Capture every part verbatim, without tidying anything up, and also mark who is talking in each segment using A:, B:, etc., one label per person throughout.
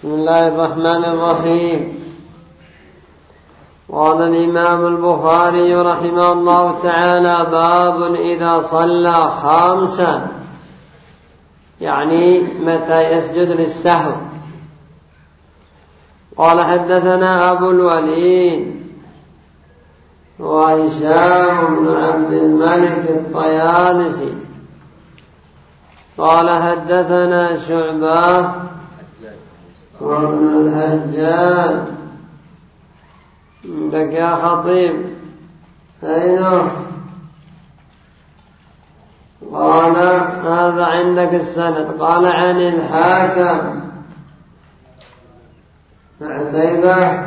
A: بسم الله الرحمن الرحيم. قال الإمام البخاري رحمه الله تعالى: باب إذا صلى خامسا، يعني متى يسجد للسهو. قال: حدثنا أبو الوليد وهشام بن عبد الملك الطيالسي قال: حدثنا شعبة وابن الحجاج. عندك يا خطيب؟ أينه؟ قال: هذا عندك السند. قال: عن الحاكم عتيبة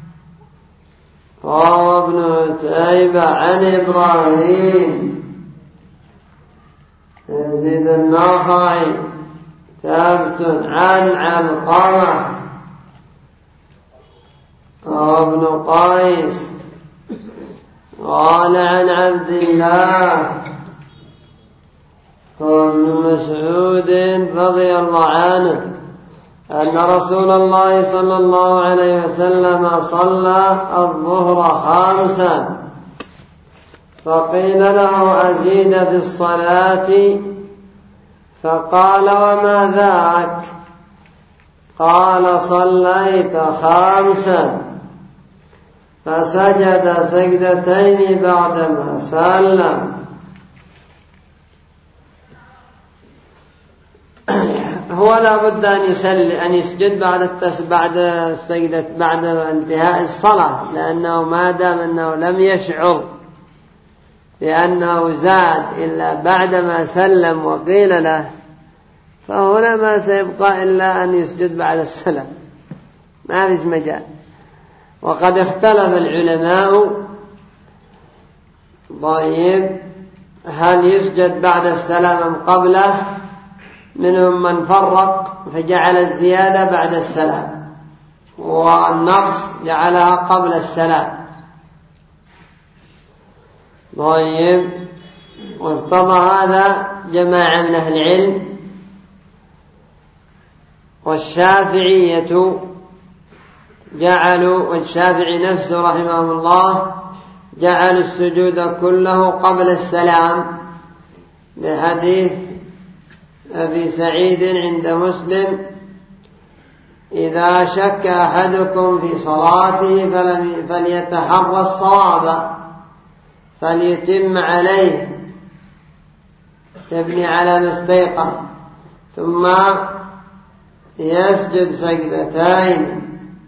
A: روى ابن عتيبة عن إبراهيم يزيد النخعي ثابت عن علقمة وابن قيس قال: عن عبد الله وابن مسعود رضي الله عنه أن رسول الله صلى الله عليه وسلم صلى الظهر خامسا، فقيل له: أزيد في الصلاة؟ فقال: وما ذاك؟ قال: صليت خامسا. فسجد سجدتين بعدما سلم. هو لا بد أن يسلم أن يسجد بعد التس بعد السجدة بعد انتهاء الصلاة، لأنه ما دام أنه لم يشعر لأنه زاد إلا بعدما سلم وقيل له، فهنا ما سيبقى إلا أن يسجد بعد السلام، ما فيش مجال. وقد اختلف العلماء: طيب هل يسجد بعد السلام أم قبله؟ منهم من فرق فجعل الزيادة بعد السلام والنقص جعلها قبل السلام. طيب، وارتضى هذا جماعة من أهل العلم، والشافعية جعلوا والشافعي نفسه رحمه الله جعلوا السجود كله قبل السلام، لحديث أبي سعيد عند مسلم: إذا شك أحدكم في صلاته فليتحرى الصواب فليتم عليه، تبني على ما استيقظ، ثم يسجد سجدتين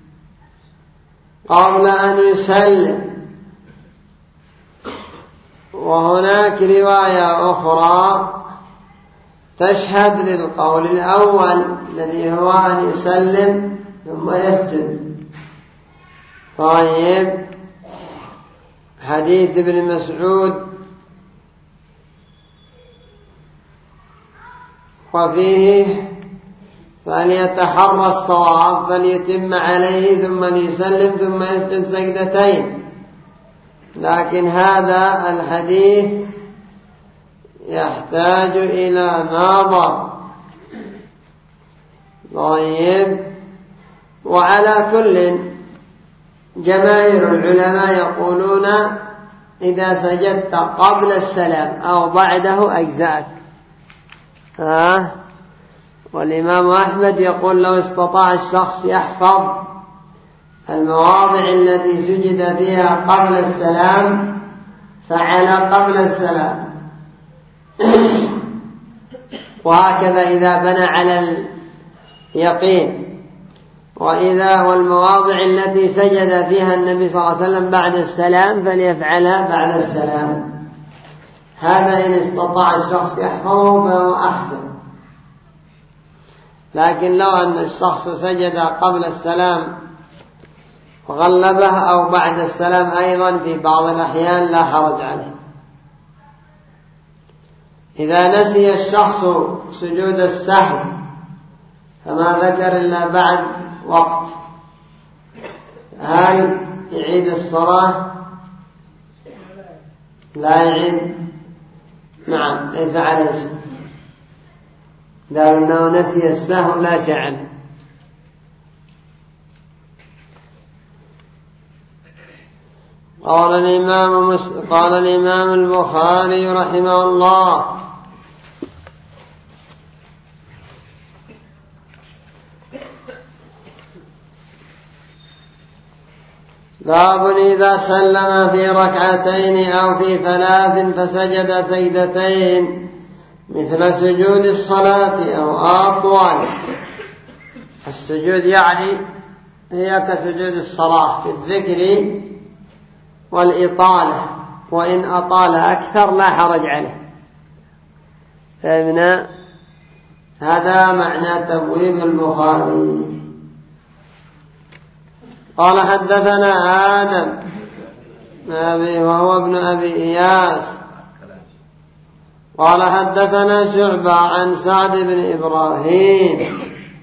A: قبل أن يسلم. وهناك رواية أخرى تشهد للقول الأول الذي هو أن يسلم ثم يسجد. طيب، حديث ابن مسعود وفيه: فليتحرى الصواب فليتم عليه ثم ليسلم ثم يسجد سجدتين، لكن هذا الحديث يحتاج إلى نظر. طيب، وعلى كل جماهير العلماء يقولون: إذا سجدت قبل السلام أو بعده أجزأك. ها؟ والإمام أحمد يقول: لو استطاع الشخص يحفظ المواضع التي سجد فيها قبل السلام فعل قبل السلام. وهكذا إذا بنى على اليقين. وإذا والمواضع التي سجد فيها النبي صلى الله عليه وسلم بعد السلام فليفعلها بعد السلام. هذا إن استطاع الشخص يحفظه فهو أحسن. لكن لو أن الشخص سجد قبل السلام وغلبه أو بعد السلام أيضا في بعض الأحيان لا حرج عليه. إذا نسي الشخص سجود السهو فما ذكر إلا بعد وقت، هل يعيد الصلاة؟ لا يعيد. نعم، ليس عليه شيء. قالوا أنه نسي السهو لا شيء عنه. قال الإمام, قال الإمام البخاري رحمه الله: باب إذا سلم في ركعتين أو في ثلاث فسجد سجدتين مثل سجود الصلاة أو أطول. السجود يعني هي كسجود الصلاة في الذكر والإطالة، وإن أطال أكثر لا حرج عليه. فهمنا؟ هذا معنى تبويب البخاري. قال: حدثنا آدم أبي وهو ابن أبي إياس قال: حدثنا شعبة عن سعد بن إبراهيم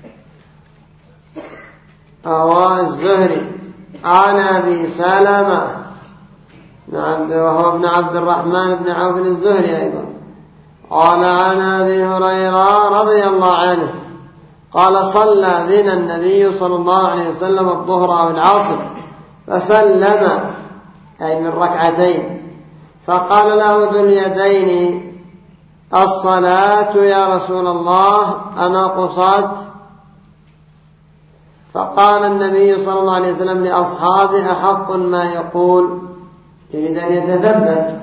A: وهو الزهري عن أبي سلمة وهو ابن عبد الرحمن بن عوف الزهري أيضا قال: عن أبي هريرة رضي الله عنه قال: صلى بنا النبي صلى الله عليه وسلم الظهر أو العصر فسلم، أي من ركعتين، فقال له ذو اليدين: الصلاة يا رسول الله أنا قصرت؟ فقال النبي صلى الله عليه وسلم لأصحابه: أحق ما يقول، يريد أن يتثبت.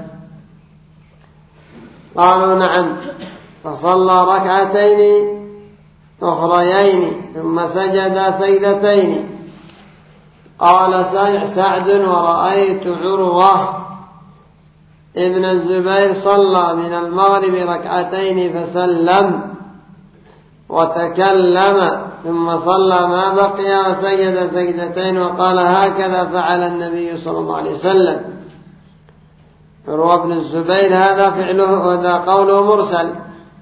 A: قالوا: نعم. فصلى ركعتين أخريين ثم سجد سجدتين. قال سعد: ورأيت عروة ابن الزبير صلى من المغرب ركعتين فسلم وتكلم ثم صلى ما بقي وسجد سجدتين وقال: هكذا فعل النبي صلى الله عليه وسلم. عروة بن الزبير هذا فعله وهذا قوله مرسل.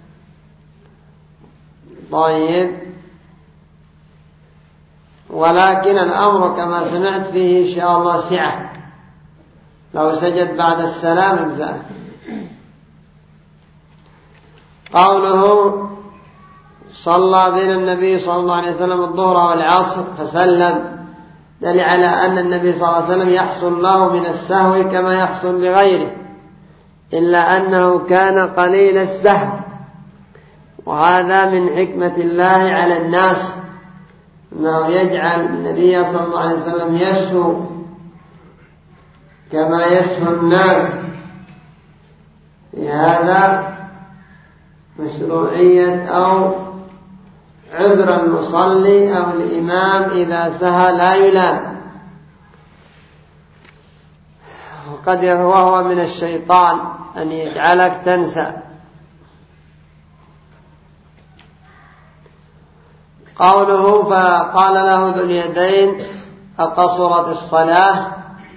A: طيب، ولكن الأمر كما سمعت فيه إن شاء الله سعة، لو سجد بعد السلام اجزاء. قوله: صلى بنا النبي صلى الله عليه وسلم الظهر والعصر فسلم، دل على أن النبي صلى الله عليه وسلم يحصل له من السهو كما يحصل لغيره، إلا أنه كان قليل السهو، وهذا من حكمة الله على الناس، أنه يجعل النبي صلى الله عليه وسلم يسهو كما يسهو الناس. في هذا مشروعية أو عذر المصلي أو الإمام إذا سهى لا يلام، وقد وهو من الشيطان أن يجعلك تنسى. قوله: فقال له ذو اليدين: أقصرت الصلاة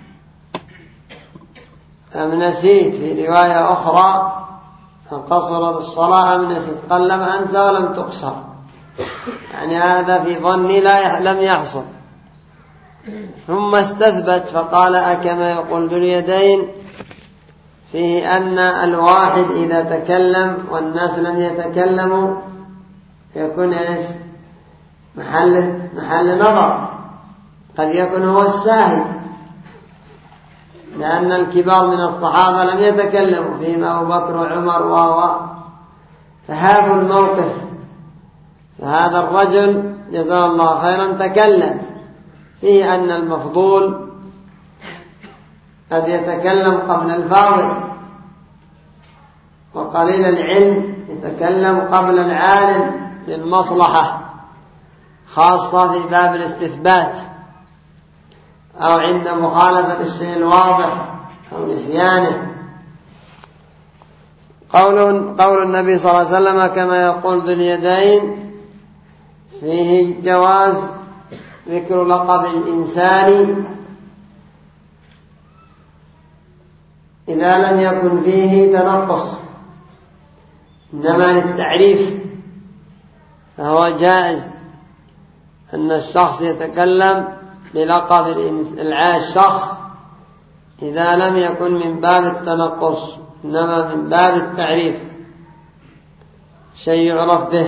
A: أم نسيت؟ في رواية أخرى: أقصرت الصلاة أم نسيت؟ قال: لم أنسى ولم تقصر، يعني هذا في ظني لا لم يحصل. ثم استثبت فقال: أكما يقول ذو اليدين، فيه أن الواحد إذا تكلم والناس لم يتكلموا يكون إيش؟ محل محل نظر، قد يكون هو الساهي، لأن الكبار من الصحابة لم يتكلموا، فيهم أبو بكر وعمر وهو فهابوا الموقف. فهذا الرجل جزاه الله خيرا تكلم، فيه أن المفضول قد يتكلم قبل الفاضل، وقليل العلم يتكلم قبل العالم للمصلحة، خاصة في باب الاستثبات أو عند مخالفة الشيء الواضح أو نسيانه. قول, قول النبي صلى الله عليه وسلم كما يقول ذو اليدين فيه جواز ذكر لقب الإنسان إذا لم يكن فيه تنقص، إنما للتعريف، فهو جائز أن الشخص يتكلم بلقب الشخص إذا لم يكن من باب التنقص، إنما من باب التعريف، شيء يعرف به.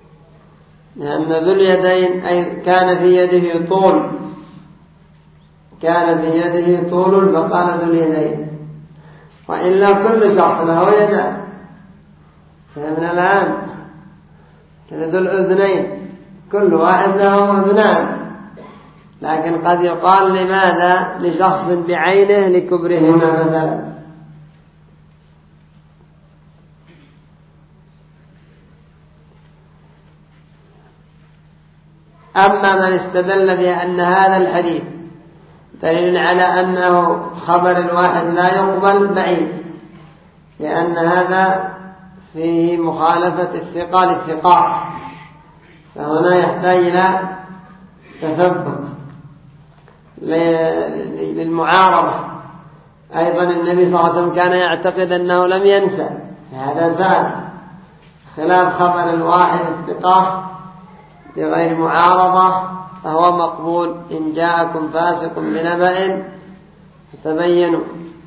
A: لأن ذو اليدين أي كان في يده طول، كان في يده طول فقال ذو اليدين، وإلا كل شخص له يدان. فهمنا الآن؟ ذو الأذنين كل واحد له أذنان، لكن قد يقال لماذا لشخص بعينه لكبرهما مثلا. أما من استدل بأن هذا الحديث دليل على أنه خبر الواحد لا يقبل بعيد، لأن هذا فيه مخالفة الثقة للثقات، فهنا يحتاج إلى تثبت للمعارضة. أيضا النبي صلى الله عليه وسلم كان يعتقد أنه لم ينسى، هذا زاد، خلاف خبر الواحد الثقة بغير معارضة فهو مقبول. إن جاءكم فاسق بنبأ فتبينوا.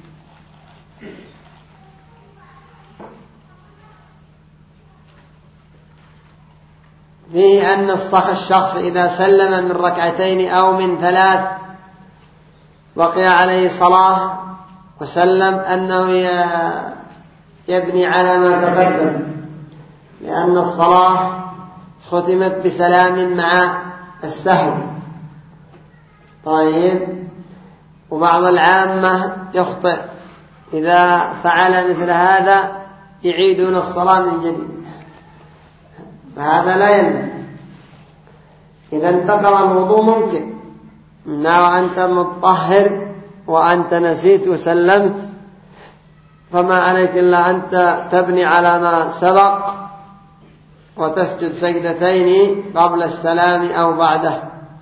A: فيه أن الصح الشخص إذا سلم من ركعتين أو من ثلاث بقي عليه صلاة وسلم أنه يبني على ما تقدم، لأن الصلاة ختمت بسلام مع السهو. طيب، وبعض العامة يخطئ إذا فعل مثل هذا يعيدون الصلاة من جديد، فهذا لا يلزم. إذا انتقل الوضوء ممكن، وأنت مطهر وأنت نسيت وسلمت، فما عليك إلا أن تبني على ما سبق وتسجد سجدتين قبل السلام أو بعده.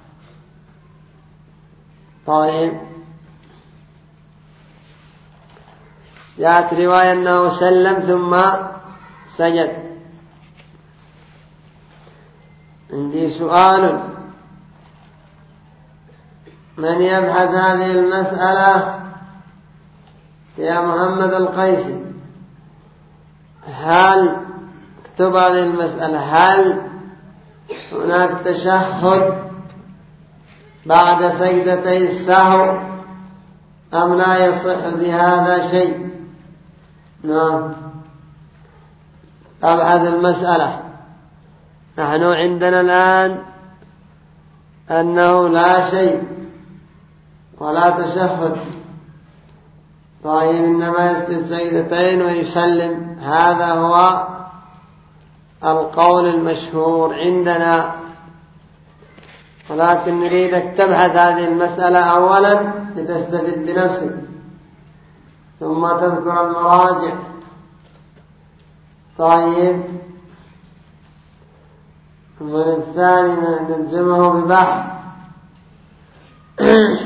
A: طيب، جاءت رواية أنه سلم ثم سجد. عندي سؤال، من يبحث هذه المسألة؟ يا محمد القيسي، هل اكتب هذه المسألة، هل هناك تشهد بعد سجدتي السهو أم لا يصح في هذا شيء؟ نعم، أبحث المسألة. نحن عندنا الآن أنه لا شيء ولا تشهد. طيب، إنما يسجد سجدتين ويسلم، هذا هو القول المشهور عندنا، ولكن نريدك تبحث هذه المسألة أولا لتستفيد بنفسك، ثم تذكر المراجع. طيب، ومن الثاني نلزمه ببحث